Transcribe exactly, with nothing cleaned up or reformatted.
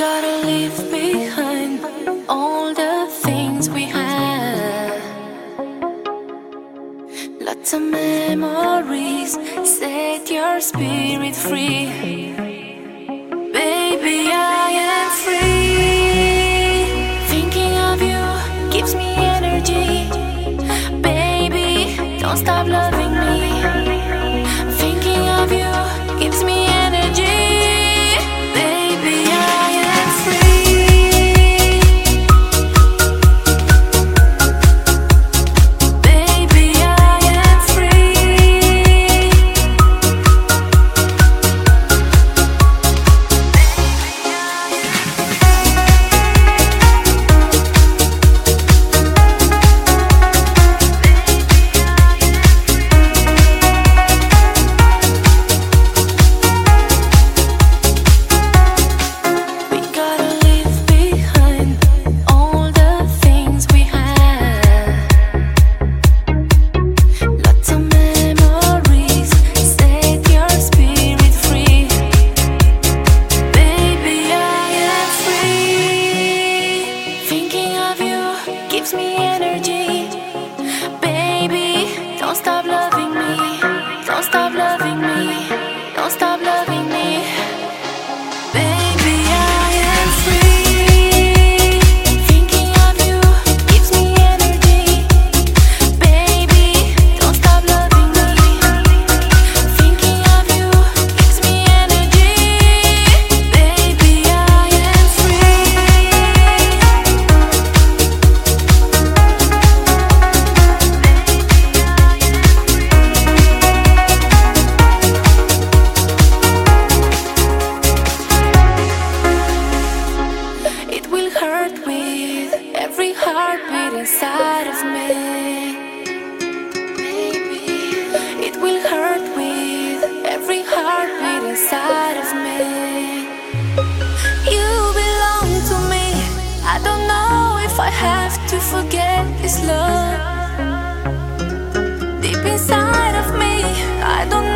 gotta leave behind all the things we had. Lots of memories, set your spirit free. Baby, I am free. Thinking of you gives me energy. Baby, don't stop loving me. Thinking of you gives me energy. Gives me energy. Baby, don't stop loving me. Don't stop loving me. Don't stop loving me. Baby, I am free. Thinking of you gives me energy. Baby, don't stop loving me. Thinking of you gives me energy. Baby, I am free. Hurt with every heartbeat inside of me. Baby, it will hurt with every heartbeat inside of me. You belong to me. I don't know if I have to forget this love. Deep inside of me, I don't